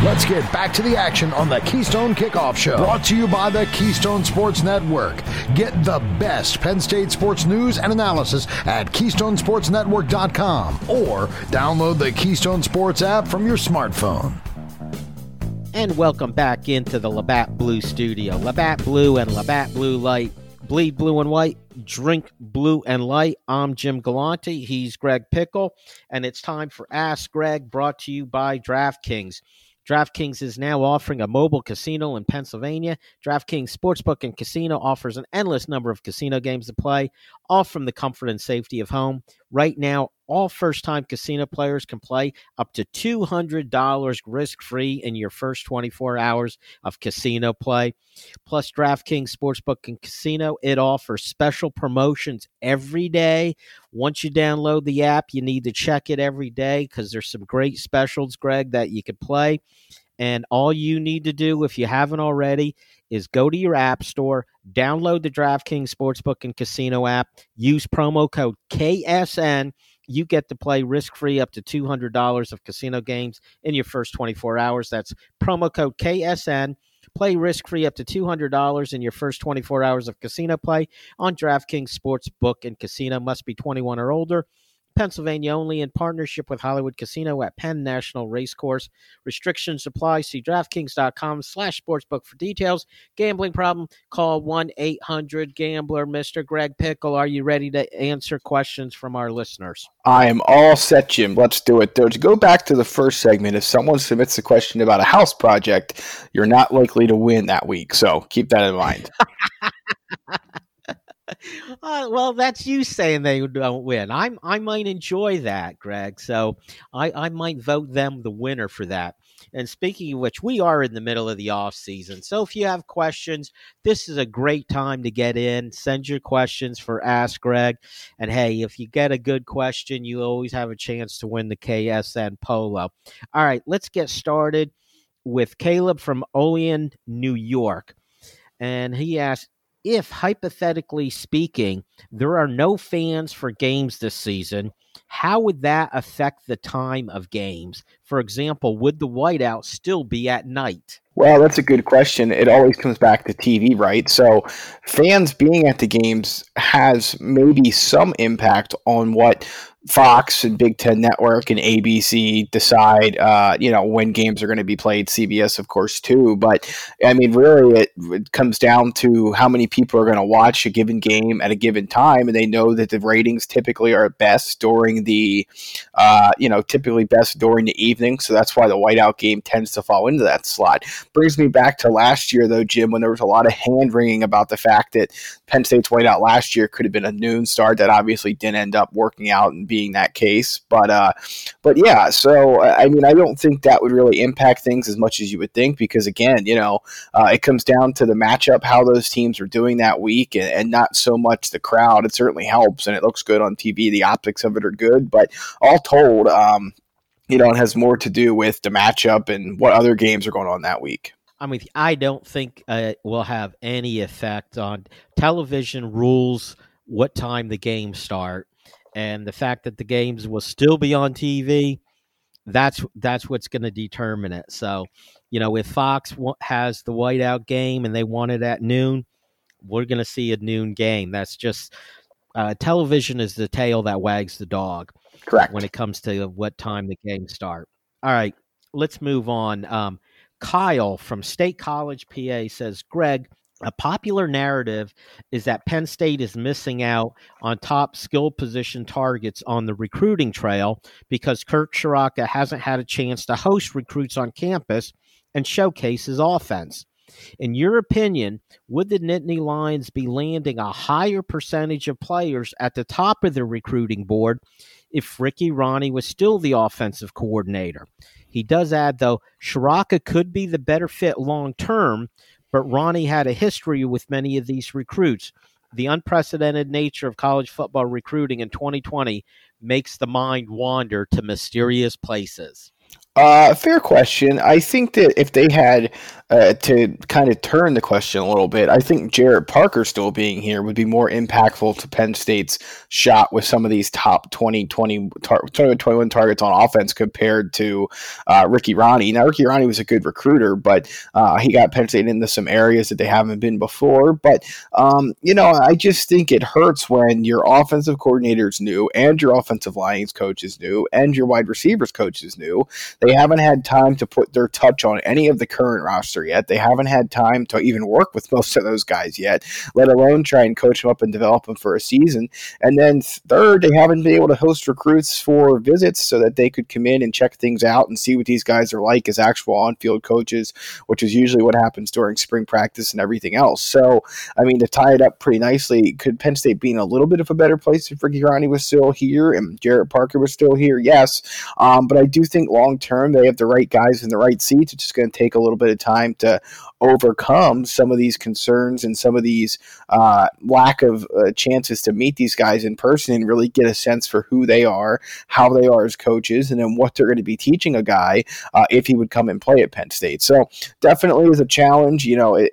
Let's get back to the action on the Keystone Kickoff Show. Brought to you by the Keystone Sports Network. Get the best Penn State sports news and analysis at KeystonesportsNetwork.com or download the Keystone Sports app from your smartphone. And welcome back into the Labatt Blue studio. Labatt Blue and Labatt Blue Light. Bleed blue and white, drink blue and light. I'm Jim Galante. He's Greg Pickle. And it's time for Ask Greg, brought to you by DraftKings. DraftKings is now offering a mobile casino in Pennsylvania. DraftKings Sportsbook and Casino offers an endless number of casino games to play, all from the comfort and safety of home. Right now, all first-time casino players can play up to $200 risk-free in your first 24 hours of casino play. Plus, DraftKings Sportsbook and Casino, it offers special promotions every day. Once you download the app, you need to check it every day because there's some great specials, Greg, that you could play. And all you need to do, if you haven't already, is go to your app store, download the DraftKings Sportsbook and Casino app, use promo code KSN. You get to play risk-free up to $200 of casino games in your first 24 hours. That's promo code KSN. Play risk-free up to $200 in your first 24 hours of casino play on DraftKings Sportsbook and Casino. Must be 21 or older. Pennsylvania only, in partnership with Hollywood Casino at Penn National Racecourse. Restrictions apply. See DraftKings.com/sportsbook for details. Gambling problem? Call 1-800-GAMBLER. Mr. Greg Pickle, are you ready to answer questions from our listeners? I am all set, Jim. Let's do it. To go back to the first segment, if someone submits a question about a house project, you're not likely to win that week. So keep that in mind. Well, that's you saying they don't win. I might enjoy that, Greg. So I might vote them the winner for that. And speaking of which, we are in the middle of the off season. So if you have questions, this is a great time to get in. Send your questions for Ask Greg. And hey, if you get a good question, you always have a chance to win the KSN Polo. All right, let's get started with Caleb from Olean, New York. And he asked, if, hypothetically speaking, there are no fans for games this season, how would that affect the time of games? For example, would the whiteout still be at night? Well, that's a good question. It always comes back to TV, right? So fans being at the games has maybe some impact on what Fox and Big Ten Network and ABC decide, when games are going to be played. CBS, of course, too. But, I mean, really, it comes down to how many people are going to watch a given game at a given time, and they know that the ratings typically are best during the, typically best during the evening. So that's why the whiteout game tends to fall into that slot. Brings me back to last year, though, Jim, when there was a lot of hand-wringing about the fact that Penn State's whiteout last year could have been a noon start. That obviously didn't end up working out and being that case. But yeah, so, I mean, I don't think that would really impact things as much as you would think because, again, it comes down to the matchup, how those teams are doing that week, and not so much the crowd. It certainly helps, and it looks good on TV. The optics of it are good, but all told, it has more to do with the matchup and what other games are going on that week. I mean, I don't think it will have any effect on television rules, what time the games start, and the fact that the games will still be on TV. That's what's going to determine it. So, if Fox has the whiteout game and they want it at noon, we're going to see a noon game. That's just television is the tail that wags the dog. Correct. When it comes to what time the games start. All right, let's move on. Kyle from State College, PA says, Greg, a popular narrative is that Penn State is missing out on top skill position targets on the recruiting trail because Kirk Ciarrocca hasn't had a chance to host recruits on campus and showcase his offense. In your opinion, would the Nittany Lions be landing a higher percentage of players at the top of the recruiting board if Ricky Ronnie was still the offensive coordinator? He does add, though, Ciarrocca could be the better fit long-term, but Ronnie had a history with many of these recruits. The unprecedented nature of college football recruiting in 2020 makes the mind wander to mysterious places. Fair question. I think that if they had to kind of turn the question a little bit, I think Jarrett Parker still being here would be more impactful to Penn State's shot with some of these top 21 targets on offense compared to Ricky Ronnie. Now, Ricky Ronnie was a good recruiter, but he got Penn State into some areas that they haven't been before. But, I just think it hurts when your offensive coordinator is new and your offensive line coach is new and your wide receivers coach is new. They haven't had time to put their touch on any of the current roster yet. They haven't had time to even work with most of those guys yet, let alone try and coach them up and develop them for a season. And then third, they haven't been able to host recruits for visits so that they could come in and check things out and see what these guys are like as actual on-field coaches, which is usually what happens during spring practice and everything else. So, I mean, to tie it up pretty nicely, could Penn State be in a little bit of a better place if Ricky Ronnie was still here and Jarrett Parker was still here? Yes. But I do think long-term they have the right guys in the right seats. It's just going to take a little bit of time to overcome some of these concerns and some of these lack of chances to meet these guys in person and really get a sense for who they are, how they are as coaches, and then what they're going to be teaching a guy if he would come and play at Penn State. So definitely is a challenge.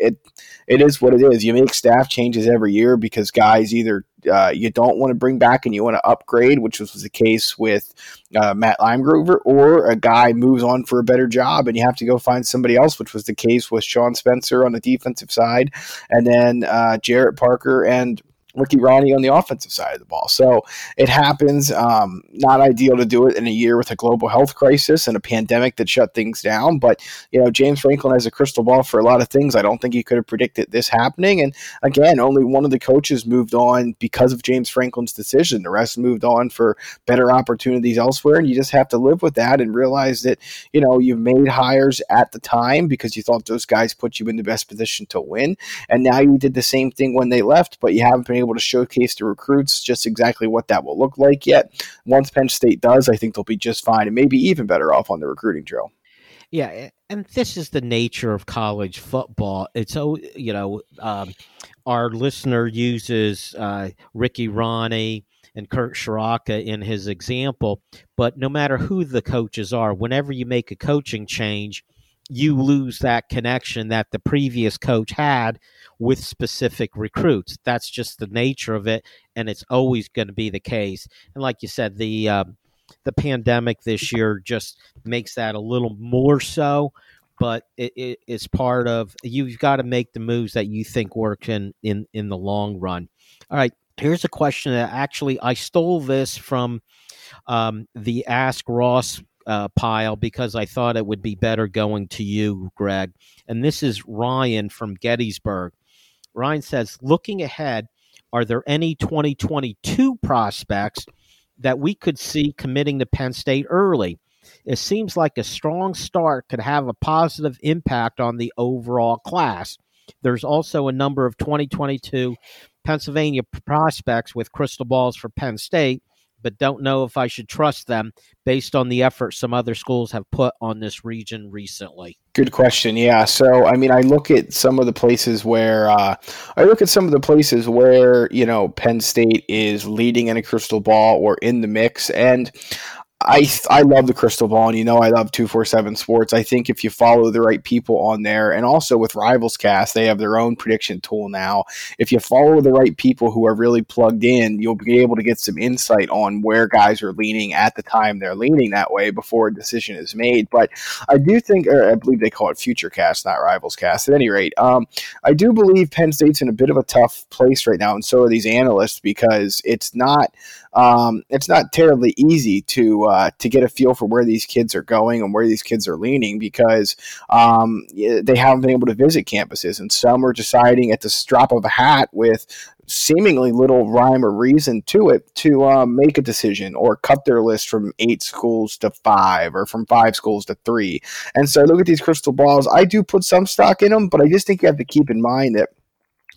It is what it is. You make staff changes every year because guys either you don't want to bring back and you want to upgrade, which was the case with Matt Limegrover, or a guy moves on for a better job and you have to go find somebody else, which was the case with Sean Spencer on the defensive side, and then Jarrett Parker and Ricky Ronnie on the offensive side of the ball. So it happens. Not ideal to do it in a year with a global health crisis and a pandemic that shut things down. But, James Franklin has a crystal ball for a lot of things. I don't think he could have predicted this happening. And again, only one of the coaches moved on because of James Franklin's decision. The rest moved on for better opportunities elsewhere. And you just have to live with that and realize that, you've made hires at the time because you thought those guys put you in the best position to win. And now you did the same thing when they left, but you haven't been able to showcase to recruits just exactly what that will look like yet. Once Penn State does, I think they'll be just fine and maybe even better off on the recruiting trail. Yeah, and this is the nature of college football. It's our listener uses Ricky Ronnie and Kurt Shiraka in his example, but no matter who the coaches are, whenever you make a coaching change, you lose that connection that the previous coach had with specific recruits. That's just the nature of it, and it's always going to be the case. And like you said, the pandemic this year just makes that a little more so, but it's part of, you've got to make the moves that you think work in the long run. All right, here's a question that actually I stole this from the Ask Ross pile because I thought it would be better going to you, Greg. And this is Ryan from Gettysburg. Ryan says, looking ahead, are there any 2022 prospects that we could see committing to Penn State early? It seems like a strong start could have a positive impact on the overall class. There's also a number of 2022 Pennsylvania prospects with crystal balls for Penn State, but don't know if I should trust them based on the effort some other schools have put on this region recently. Good question. Yeah. So, I mean, I look at some of the places where Penn State is leading in a crystal ball or in the mix. And I love the crystal ball, and I love 247 Sports. I think if you follow the right people on there, and also with Rivals Cast, they have their own prediction tool now. If you follow the right people who are really plugged in, you'll be able to get some insight on where guys are leaning at the time they're leaning that way before a decision is made. But I do think, or I believe they call it Future Cast, not Rivals Cast. At any rate, I do believe Penn State's in a bit of a tough place right now, and so are these analysts, because it's not terribly easy to get a feel for where these kids are going and where these kids are leaning, because they haven't been able to visit campuses, and some are deciding at the drop of a hat with seemingly little rhyme or reason to it to make a decision or cut their list from 8 schools to 5 or from 5 schools to 3. And so I look at these crystal balls. I do put some stock in them, but I just think you have to keep in mind that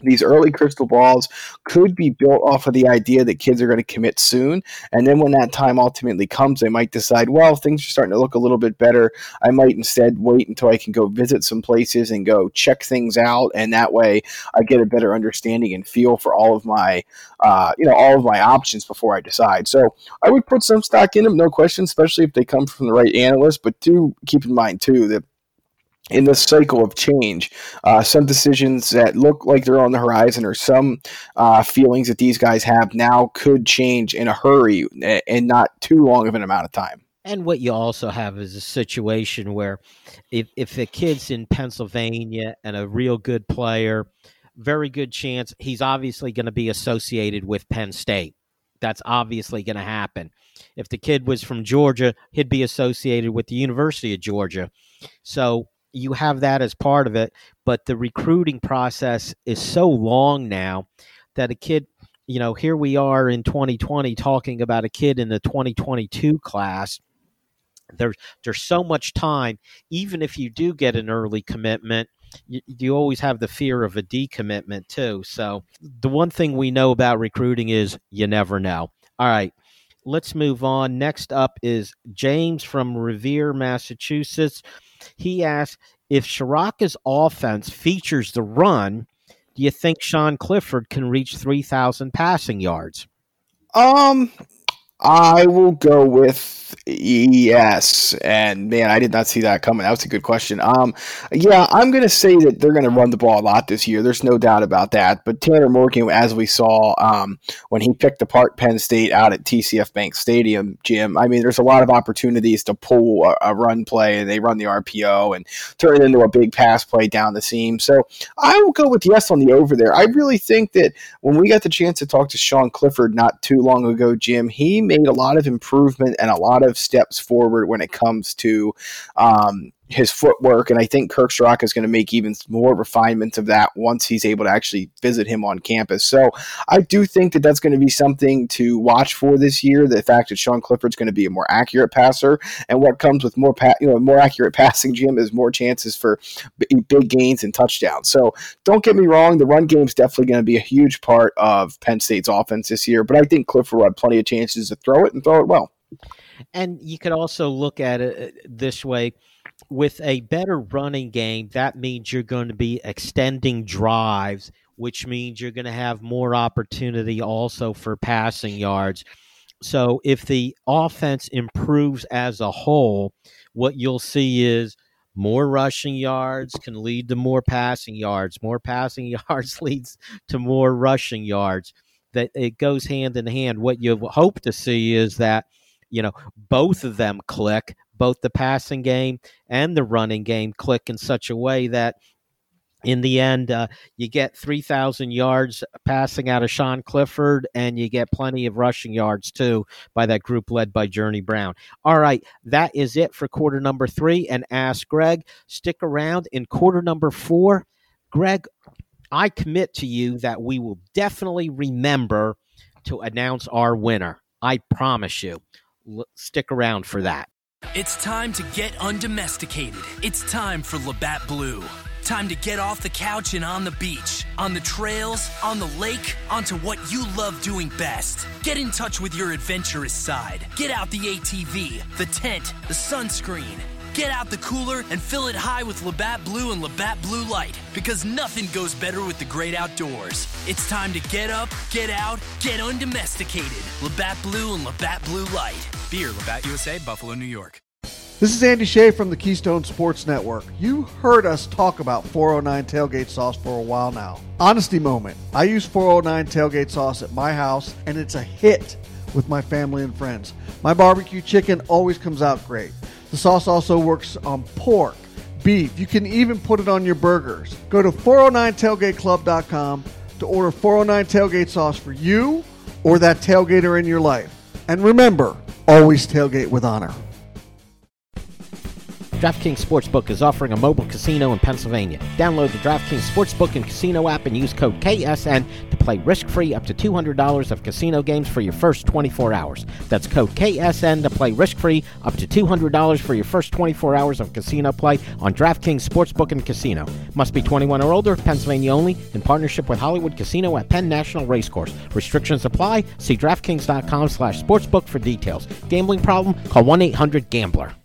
these early crystal balls could be built off of the idea that kids are going to commit soon. And then when that time ultimately comes, they might decide, well, things are starting to look a little bit better. I might instead wait until I can go visit some places and go check things out. And that way I get a better understanding and feel for all of my, all of my options before I decide. So I would put some stock in them, no question, especially if they come from the right analyst. But do keep in mind, too, that in this cycle of change, some decisions that look like they're on the horizon or some feelings that these guys have now could change in a hurry and not too long of an amount of time. And what you also have is a situation where if a kid's in Pennsylvania and a real good player, very good chance he's obviously going to be associated with Penn State. That's obviously going to happen. If the kid was from Georgia, he'd be associated with the University of Georgia. So you have that as part of it, but the recruiting process is so long now that a kid, here we are in 2020 talking about a kid in the 2022 class. There's so much time. Even if you do get an early commitment, you always have the fear of a decommitment too. So the one thing we know about recruiting is you never know. All right, let's move on. Next up is James from Revere, Massachusetts. He asks, if Ciarrocca's offense features the run, do you think Sean Clifford can reach 3,000 passing yards? I will go with yes. And man, I did not see that coming. That was a good question. Yeah, I'm going to say that they're going to run the ball a lot this year. There's no doubt about that. But Tanner Morgan, as we saw when he picked apart Penn State out at TCF Bank Stadium, Jim, I mean, there's a lot of opportunities to pull a run play, and they run the RPO and turn it into a big pass play down the seam. So I will go with yes on the over there. I really think that when we got the chance to talk to Sean Clifford not too long ago, Jim, he made a lot of improvement and a lot of steps forward when it comes to his footwork, and I think Kirk Ciarrocca is going to make even more refinements of that once he's able to actually visit him on campus. So I do think that that's going to be something to watch for this year, the fact that Sean Clifford's going to be a more accurate passer, and what comes with more accurate passing, Jim, is more chances for big gains and touchdowns. So don't get me wrong, the run game is definitely going to be a huge part of Penn State's offense this year, but I think Clifford will have plenty of chances to throw it and throw it well. And you could also look at it this way. With a better running game, that means you're going to be extending drives, which means you're going to have more opportunity also for passing yards. So if the offense improves as a whole, what you'll see is more rushing yards can lead to more passing yards. More passing yards leads to more rushing yards. That it goes hand in hand. What you hope to see is that, both of them click, both the passing game and the running game click in such a way that in the end, you get 3,000 yards passing out of Sean Clifford, and you get plenty of rushing yards, too, by that group led by Journey Brown. All right, that is it for quarter number 3, and Ask Greg. Stick around in quarter number 4. Greg, I commit to you that we will definitely remember to announce our winner. I promise you. Stick around for that. It's time to get undomesticated. It's time for Labatt Blue. Time to get off the couch and on the beach, on the trails, on the lake, onto what you love doing best. Get in touch with your adventurous side. Get out the ATV, the tent, the sunscreen. Get out the cooler and fill it high with Labatt Blue and Labatt Blue Light, because nothing goes better with the great outdoors. It's time to get up, get out, get undomesticated. Labatt Blue and Labatt Blue Light. Beer, Labatt USA, Buffalo, New York. This is Andy Shea from the Keystone Sports Network. You heard us talk about 409 tailgate sauce for a while now. Honesty moment. I use 409 tailgate sauce at my house, and it's a hit with my family and friends. My barbecue chicken always comes out great. The sauce also works on pork, beef. You can even put it on your burgers. Go to 409tailgateclub.com to order 409 tailgate sauce for you or that tailgater in your life. And remember, always tailgate with honor. DraftKings Sportsbook is offering a mobile casino in Pennsylvania. Download the DraftKings Sportsbook and Casino app and use code KSN to play risk-free up to $200 of casino games for your first 24 hours. That's code KSN to play risk-free up to $200 for your first 24 hours of casino play on DraftKings Sportsbook and Casino. Must be 21 or older, Pennsylvania only, in partnership with Hollywood Casino at Penn National Racecourse. Restrictions apply. See DraftKings.com/sportsbook for details. Gambling problem? Call 1-800-GAMBLER.